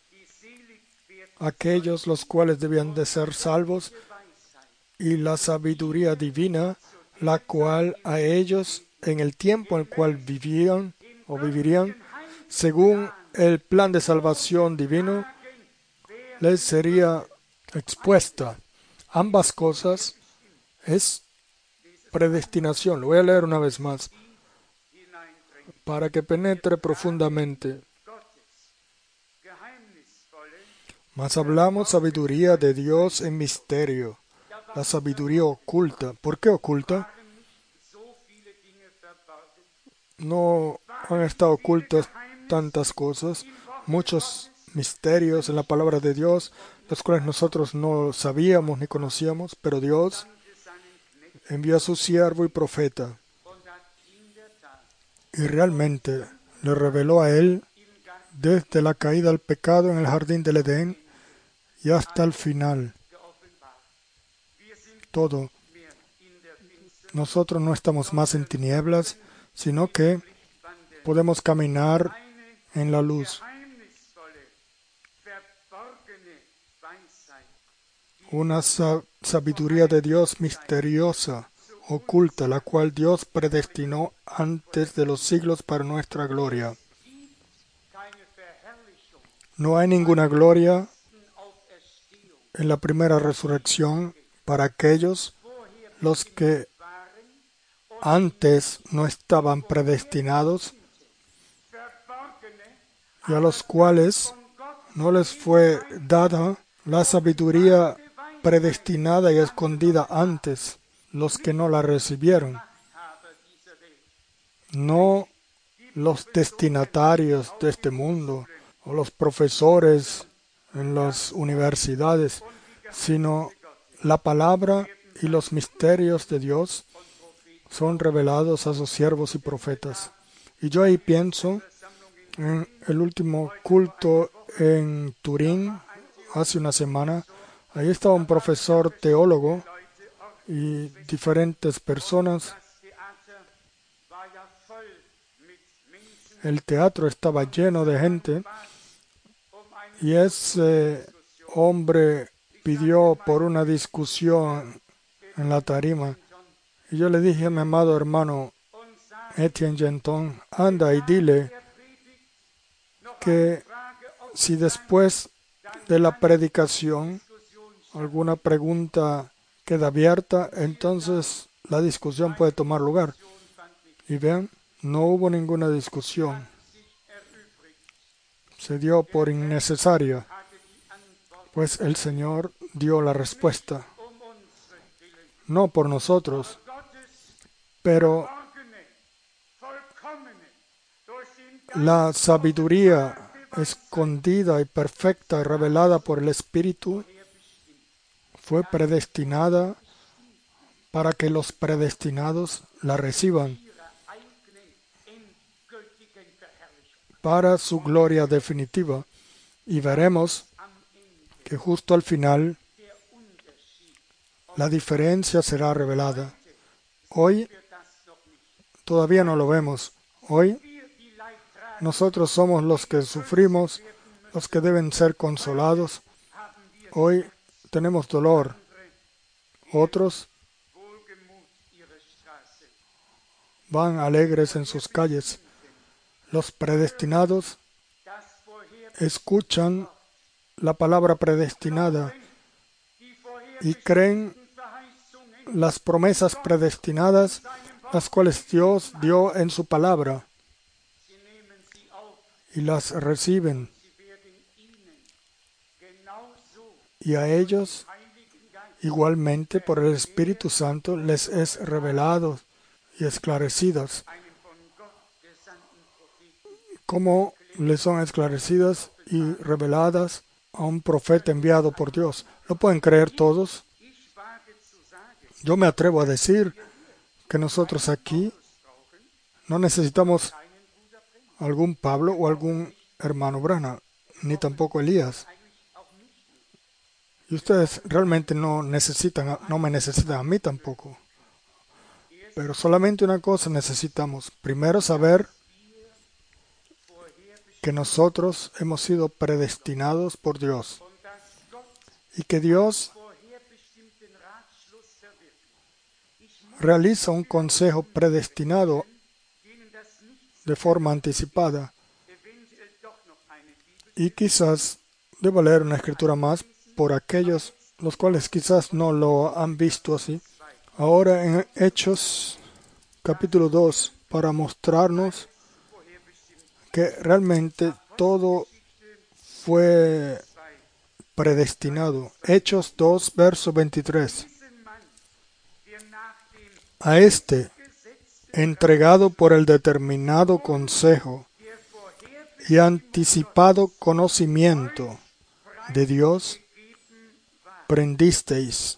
A: Aquellos los cuales debían de ser salvos y la sabiduría divina, la cual a ellos en el tiempo en el cual vivían o vivirían, según el plan de salvación divino, les sería expuesta. Ambas cosas es predestinación. Lo voy a leer una vez más para que penetre profundamente. Mas hablamos sabiduría de Dios en misterio, la sabiduría oculta. ¿Por qué oculta? No han estado ocultas tantas cosas, muchos misterios en la palabra de Dios, los cuales nosotros no sabíamos ni conocíamos, pero Dios envió a su siervo y profeta y realmente le reveló a él desde la caída al pecado en el jardín del Edén y hasta el final. Todo. Nosotros no estamos más en tinieblas, sino que podemos caminar en la luz. Una sabiduría de Dios misteriosa, oculta, la cual Dios predestinó antes de los siglos para nuestra gloria. No hay ninguna gloria en la primera resurrección para aquellos los que antes no estaban predestinados y a los cuales no les fue dada la sabiduría predestinada y escondida antes, los que no la recibieron. No los destinatarios de este mundo o los profesores en las universidades, sino la palabra y los misterios de Dios son revelados a sus siervos y profetas. Y yo ahí pienso en el último culto en Turín, hace una semana. Ahí estaba un profesor teólogo y diferentes personas. El teatro estaba lleno de gente y ese hombre pidió por una discusión en la tarima. Y yo le dije a mi amado hermano Etienne Genton, anda y dile que si después de la predicación alguna pregunta queda abierta, entonces la discusión puede tomar lugar. Y vean, no hubo ninguna discusión. Se dio por innecesaria, pues el Señor dio la respuesta. No por nosotros, pero la sabiduría escondida y perfecta y revelada por el Espíritu fue predestinada para que los predestinados la reciban para su gloria definitiva. Y veremos que justo al final la diferencia será revelada. Hoy todavía no lo vemos. Hoy nosotros somos los que sufrimos, los que deben ser consolados. Hoy tenemos dolor. Otros van alegres en sus calles. Los predestinados escuchan la palabra predestinada y creen las promesas predestinadas, las cuales Dios dio en su palabra, y las reciben. Y a ellos, igualmente, por el Espíritu Santo, les es revelado y esclarecidas. ¿Cómo les son esclarecidas y reveladas a un profeta enviado por Dios? ¿Lo pueden creer todos? Yo me atrevo a decir que nosotros aquí no necesitamos algún Pablo o algún hermano Branham, ni tampoco Elías. Y ustedes realmente no necesitan, no me necesitan a mí tampoco. Pero solamente una cosa necesitamos. Primero saber que nosotros hemos sido predestinados por Dios. Y que Dios realiza un consejo predestinado de forma anticipada. Y quizás debo leer una escritura más por aquellos los cuales quizás no lo han visto así. Ahora en Hechos capítulo dos, para mostrarnos que realmente todo fue predestinado. Hechos dos, verso veintitrés. A este, entregado por el determinado consejo y anticipado conocimiento de Dios, prendisteis.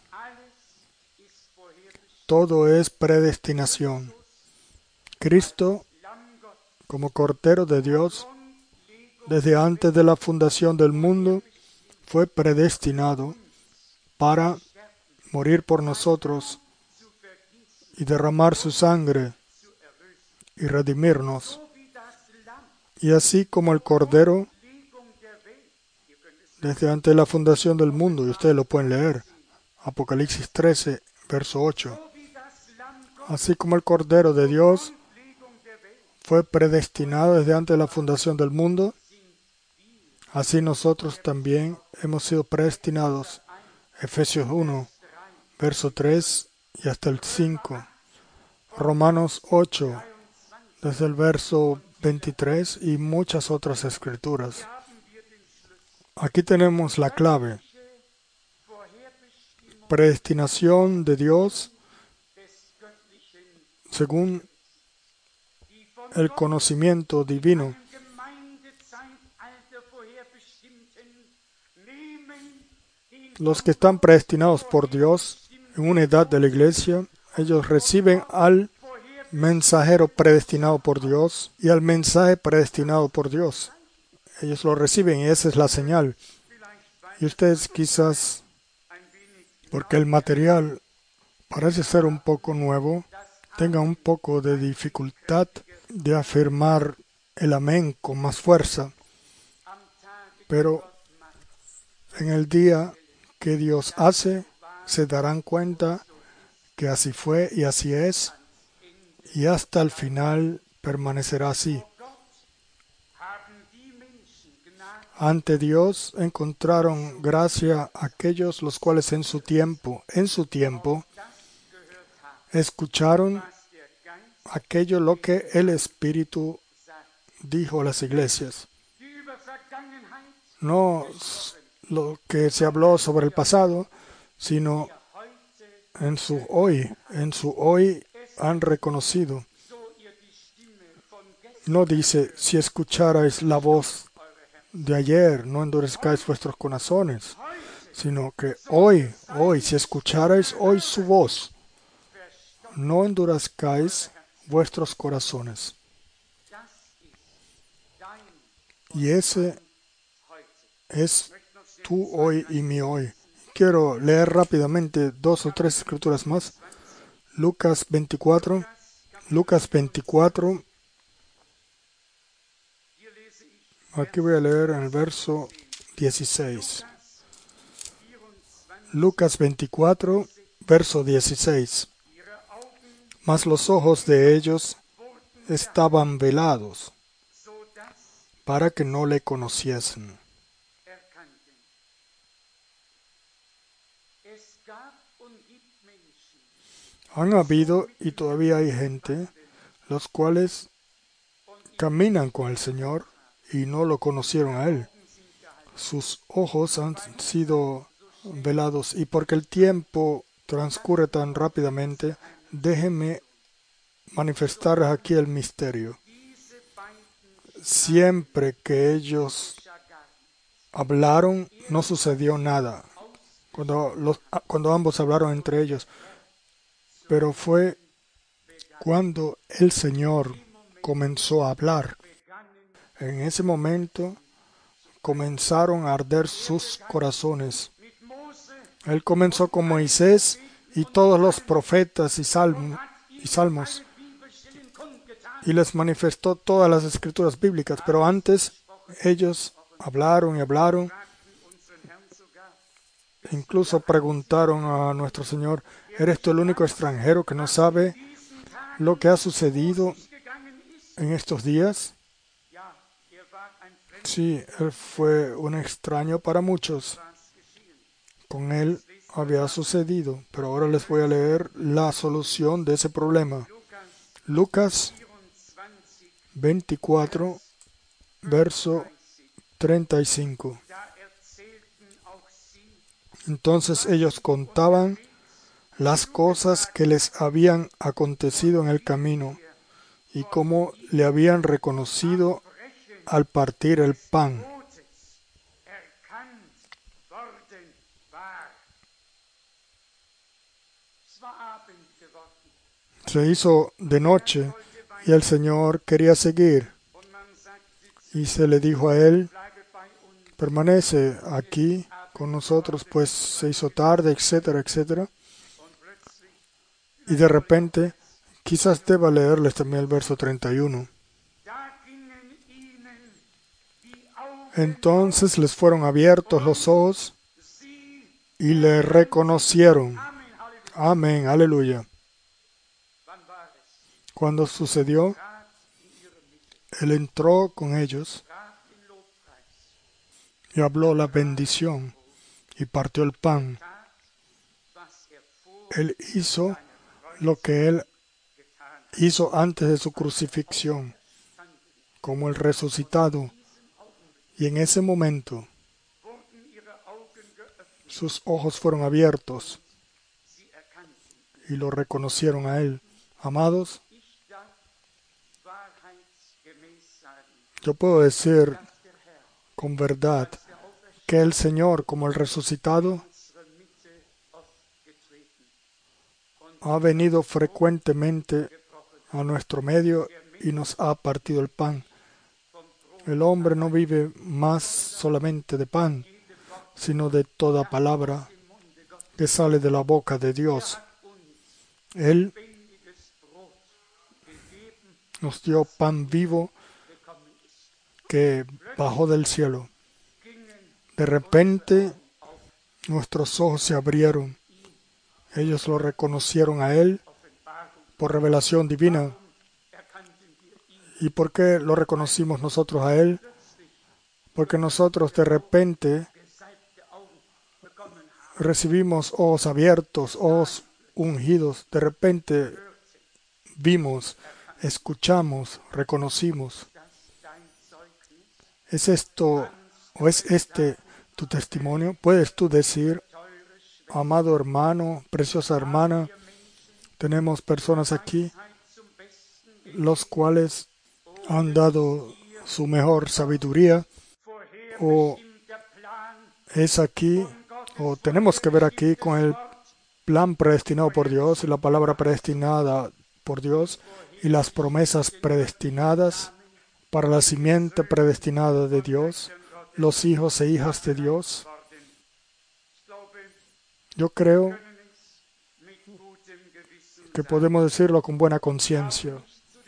A: Todo es predestinación. Cristo, como Cordero de Dios, desde antes de la fundación del mundo, fue predestinado para morir por nosotros y derramar su sangre y redimirnos. Y así como el Cordero, desde antes de la fundación del mundo, y ustedes lo pueden leer, Apocalipsis trece, verso ocho. Así como el Cordero de Dios fue predestinado desde antes de la fundación del mundo, así nosotros también hemos sido predestinados. Efesios uno, verso tres y hasta el cinco. Romanos ocho, desde el verso veintitrés y muchas otras escrituras. Aquí tenemos la clave. Predestinación de Dios según el conocimiento divino. Los que están predestinados por Dios en una edad de la iglesia, ellos reciben al mensajero predestinado por Dios y al mensaje predestinado por Dios. Ellos lo reciben y esa es la señal. Y ustedes quizás, porque el material parece ser un poco nuevo, tengan un poco de dificultad de afirmar el amén con más fuerza. Pero en el día que Dios hace, se darán cuenta que así fue y así es, y hasta el final permanecerá así. Ante Dios encontraron gracia aquellos los cuales en su tiempo, en su tiempo, escucharon aquello lo que el Espíritu dijo a las iglesias. No lo que se habló sobre el pasado, sino en su hoy. En su hoy han reconocido. No dice, si escucharais la voz de ayer, no endurezcáis vuestros corazones, sino que hoy, hoy, si escucharais hoy su voz, no endurezcáis vuestros corazones. Y ese es tu hoy y mi hoy. Quiero leer rápidamente dos o tres escrituras más. Lucas veinticuatro. Lucas veinticuatro. Aquí voy a leer en el verso dieciséis. Lucas veinticuatro, verso dieciséis. Mas los ojos de ellos estaban velados, para que no le conociesen. Han habido y todavía hay gente, los cuales caminan con el Señor y no lo conocieron a Él. Sus ojos han sido velados y porque el tiempo transcurre tan rápidamente, déjenme manifestarles aquí el misterio. Siempre que ellos hablaron, no sucedió nada. Cuando, los, cuando ambos hablaron entre ellos. Pero fue cuando el Señor comenzó a hablar. En ese momento comenzaron a arder sus corazones. Él comenzó con Moisés y todos los profetas y, salmo, y salmos y les manifestó todas las escrituras bíblicas. Pero antes ellos hablaron y hablaron. Incluso preguntaron a nuestro Señor, ¿eres tú el único extranjero que no sabe lo que ha sucedido en estos días? Sí, Él fue un extraño para muchos. Con Él había sucedido, pero ahora les voy a leer la solución de ese problema. Lucas veinticuatro, verso treinta y cinco. Entonces ellos contaban las cosas que les habían acontecido en el camino y cómo le habían reconocido al partir el pan. Se hizo de noche y el Señor quería seguir. Y se le dijo a él, permanece aquí con nosotros, pues se hizo tarde, etcétera, etcétera. Y de repente, quizás deba leerles también el verso treinta y uno. Entonces les fueron abiertos los ojos y le reconocieron. Amén, aleluya. Cuando sucedió, Él entró con ellos y habló la bendición y partió el pan. Él hizo lo que Él hizo antes de su crucifixión, como el resucitado. Y en ese momento, sus ojos fueron abiertos y lo reconocieron a Él. Amados, yo puedo decir con verdad que el Señor, como el resucitado, ha venido frecuentemente a nuestro medio y nos ha partido el pan. El hombre no vive más solamente de pan, sino de toda palabra que sale de la boca de Dios. Él nos dio pan vivo que bajó del cielo. De repente, nuestros ojos se abrieron. Ellos lo reconocieron a Él por revelación divina. ¿Y por qué lo reconocimos nosotros a Él? Porque nosotros de repente recibimos ojos abiertos, ojos ungidos. De repente vimos, escuchamos, reconocimos. ¿Es esto o es este tu testimonio? ¿Puedes tú decir, amado hermano, preciosa hermana, tenemos personas aquí los cuales han dado su mejor sabiduría, o es aquí, o tenemos que ver aquí con el plan predestinado por Dios y la palabra predestinada por Dios y las promesas predestinadas para la simiente predestinada de Dios, los hijos e hijas de Dios? Yo creo que podemos decirlo con buena conciencia,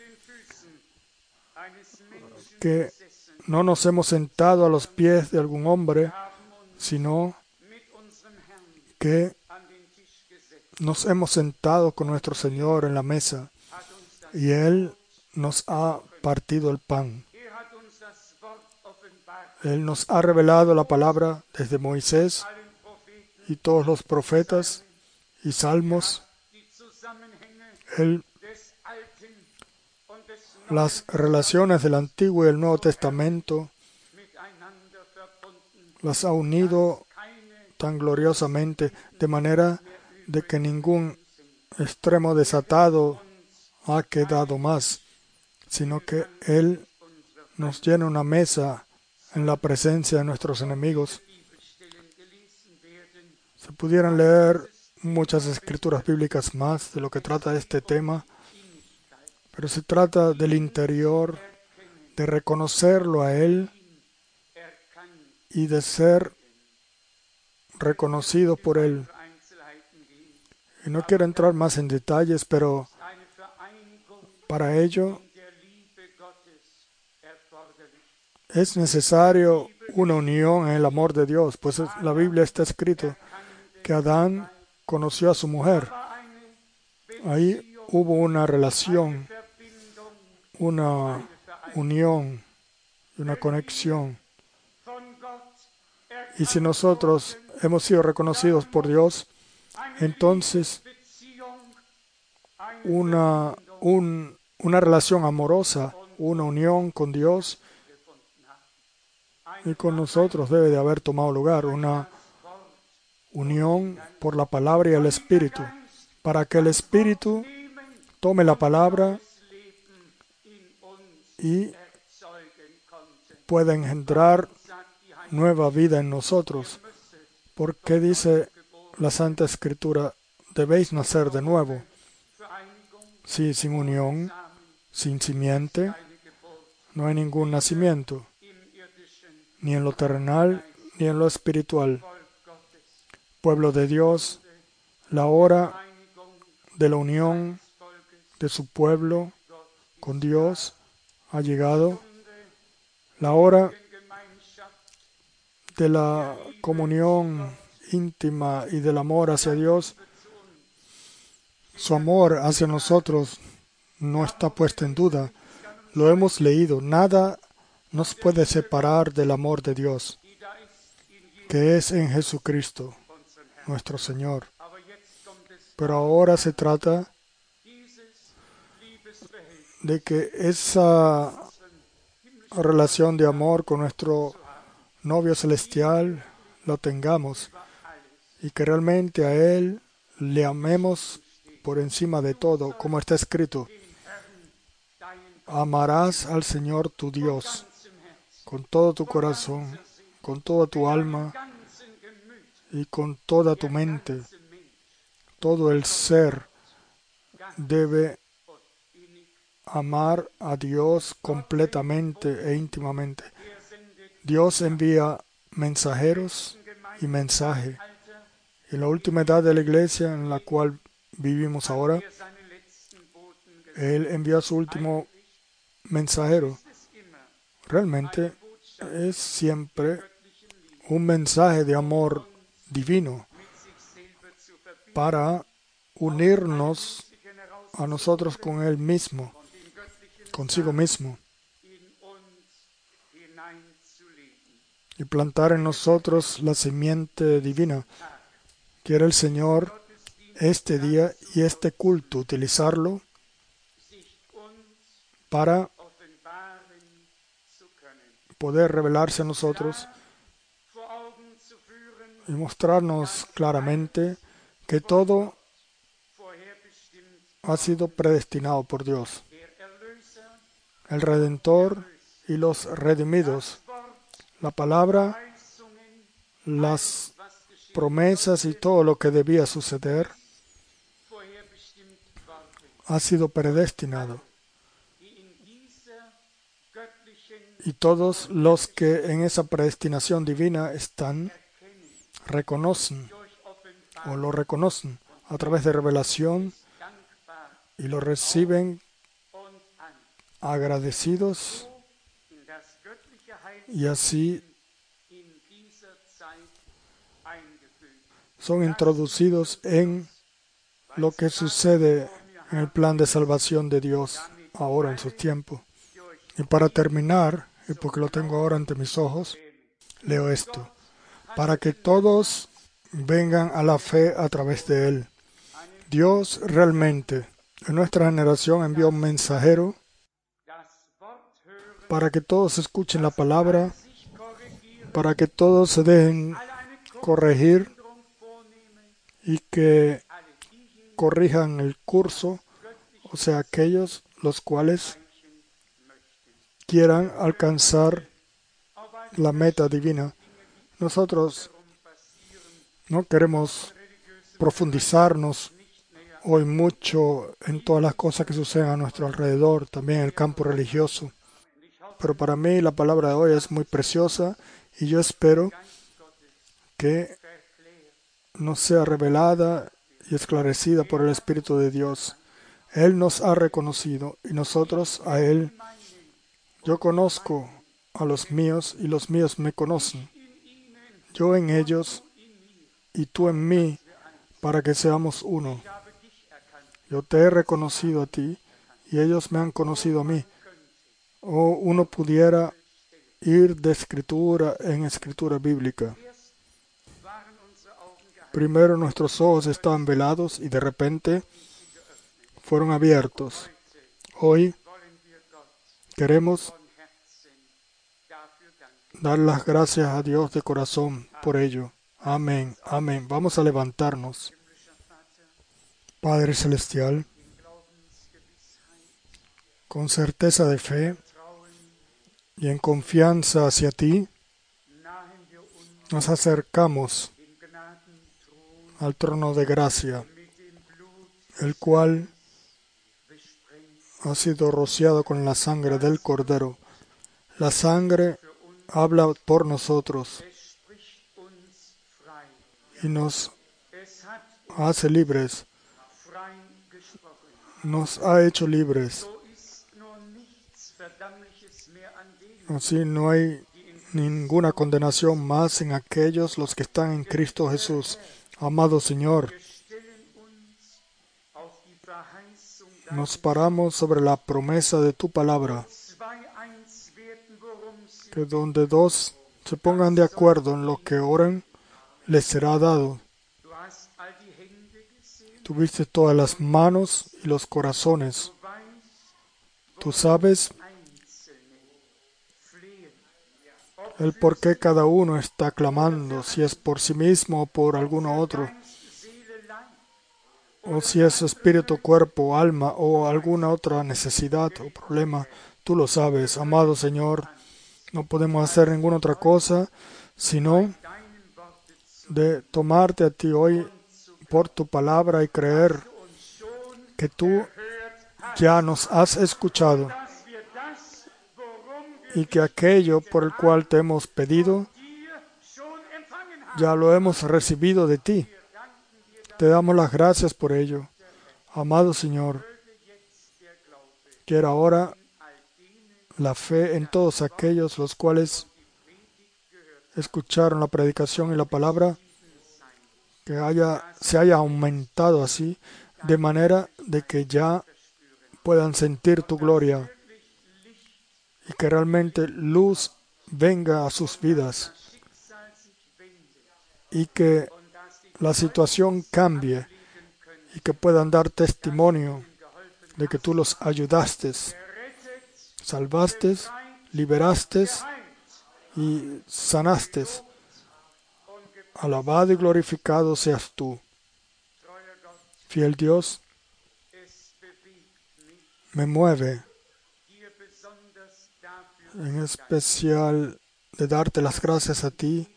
A: que no nos hemos sentado a los pies de algún hombre, sino que nos hemos sentado con nuestro Señor en la mesa y Él nos ha partido el pan. Él nos ha revelado la palabra desde Moisés y todos los profetas y salmos, Él las relaciones del Antiguo y el Nuevo Testamento las ha unido tan gloriosamente, de manera de que ningún extremo desatado ha quedado más, sino que Él nos llena una mesa en la presencia de nuestros enemigos. Se pudieran leer muchas escrituras bíblicas más de lo que trata este tema, pero se trata del interior, de reconocerlo a Él y de ser reconocido por Él. Y no quiero entrar más en detalles, pero para ello es necesario una unión en el amor de Dios, pues en la Biblia está escrito que Adán conoció a su mujer. Ahí hubo una relación, una unión, una conexión. Y si nosotros hemos sido reconocidos por Dios, entonces una, un, una relación amorosa, una unión con Dios y con nosotros debe de haber tomado lugar, una unión por la palabra y el Espíritu, para que el Espíritu tome la palabra y pueda engendrar nueva vida en nosotros. Porque dice la Santa Escritura, debéis nacer de nuevo. Sí, sin unión, sin simiente, no hay ningún nacimiento, ni en lo terrenal, ni en lo espiritual. Pueblo de Dios, la hora de la unión de su pueblo con Dios ha llegado. La hora de la comunión íntima y del amor hacia Dios, su amor hacia nosotros no está puesto en duda. Lo hemos leído. Nada nos puede separar del amor de Dios, que es en Jesucristo, nuestro Señor. Pero ahora se trata de que esa relación de amor con nuestro novio celestial la tengamos y que realmente a Él le amemos por encima de todo, como está escrito: amarás al Señor tu Dios con todo tu corazón, con toda tu alma y con toda tu mente. Todo el ser debe amar a Dios completamente e íntimamente. Dios envía mensajeros y mensaje. En la última edad de la iglesia en la cual vivimos ahora, Él envió a su último mensajero. Realmente es siempre un mensaje de amor divino para unirnos a nosotros con Él mismo, consigo mismo, y plantar en nosotros la simiente divina. Quiere el Señor este día y este culto utilizarlo para poder revelarse a nosotros y mostrarnos claramente que todo ha sido predestinado por Dios. El Redentor y los redimidos, la palabra, las promesas y todo lo que debía suceder ha sido predestinado. Y todos los que en esa predestinación divina están, reconocen o lo reconocen a través de revelación y lo reciben agradecidos, y así son introducidos en lo que sucede en el plan de salvación de Dios ahora en su tiempo. Y para terminar, y porque lo tengo ahora ante mis ojos, leo esto: para que todos vengan a la fe a través de él. Dios realmente en nuestra generación envió un mensajero para que todos escuchen la palabra, para que todos se dejen corregir y que corrijan el curso, o sea, aquellos los cuales quieran alcanzar la meta divina. Nosotros no queremos profundizarnos hoy mucho en todas las cosas que suceden a nuestro alrededor, también en el campo religioso. Pero para mí la palabra de hoy es muy preciosa y yo espero que nos sea revelada y esclarecida por el Espíritu de Dios. Él nos ha reconocido y nosotros a Él. Yo conozco a los míos y los míos me conocen. Yo en ellos y tú en mí, para que seamos uno. Yo te he reconocido a ti y ellos me han conocido a mí. O uno pudiera ir de escritura en escritura bíblica. Primero nuestros ojos estaban velados y de repente fueron abiertos. Hoy queremos dar las gracias a Dios de corazón por ello. Amén, amén. Vamos a levantarnos. Padre Celestial, con certeza de fe y en confianza hacia ti, nos acercamos al trono de gracia, el cual ha sido rociado con la sangre del Cordero. La sangre habla por nosotros y nos hace libres, nos ha hecho libres. Así no hay ninguna condenación más en aquellos los que están en Cristo Jesús. Amado Señor, nos paramos sobre la promesa de tu palabra, que donde dos se pongan de acuerdo en lo que oren, les será dado. Tú viste todas las manos y los corazones. Tú sabes el por qué cada uno está clamando, si es por sí mismo o por alguno otro, o si es espíritu, cuerpo, alma o alguna otra necesidad o problema. Tú lo sabes, amado Señor. No podemos hacer ninguna otra cosa sino de tomarte a ti hoy por tu palabra y creer que tú ya nos has escuchado y que aquello por el cual te hemos pedido ya lo hemos recibido de ti. Te damos las gracias por ello. Amado Señor, quiero ahora la fe en todos aquellos los cuales escucharon la predicación y la palabra, que haya, se haya aumentado así, de manera de que ya puedan sentir tu gloria y que realmente luz venga a sus vidas y que la situación cambie y que puedan dar testimonio de que tú los ayudaste, salvaste, liberaste y sanaste. Alabado y glorificado seas tú. Fiel Dios, me mueve en especial de darte las gracias a ti,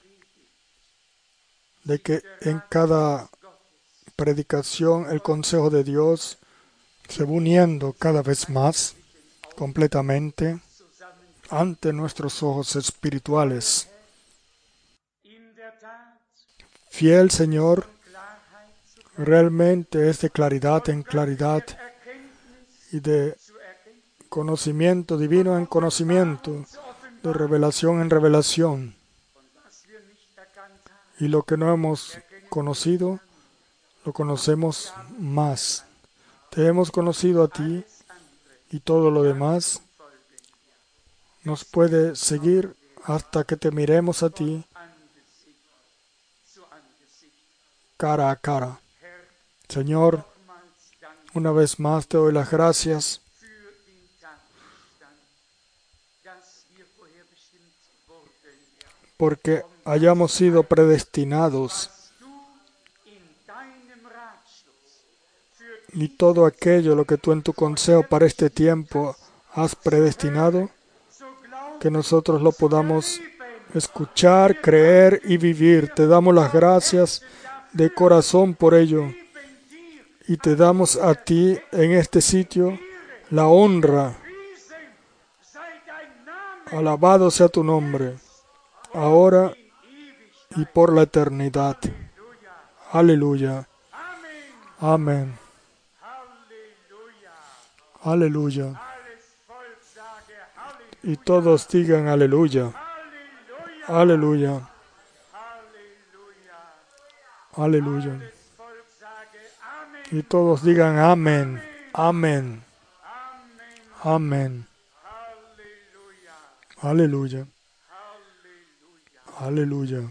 A: de que en cada predicación el consejo de Dios se va uniendo cada vez más completamente ante nuestros ojos espirituales. Fiel Señor, realmente es de claridad en claridad y de conocimiento divino en conocimiento, de revelación en revelación. Y lo que no hemos conocido, lo conocemos más. Te hemos conocido a ti y todo lo demás nos puede seguir hasta que te miremos a ti cara a cara. Señor, una vez más te doy las gracias porque hayamos sido predestinados y todo aquello lo que tú en tu consejo para este tiempo has predestinado, que nosotros lo podamos escuchar, creer y vivir. Te damos las gracias de corazón por ello y te damos a ti en este sitio la honra. Alabado sea tu nombre, ahora y por la eternidad. Aleluya. Amén. Aleluya. Y todos digan aleluya. Aleluya. Aleluya. Y todos digan amén. Amén. Amén. Aleluya. Aleluya.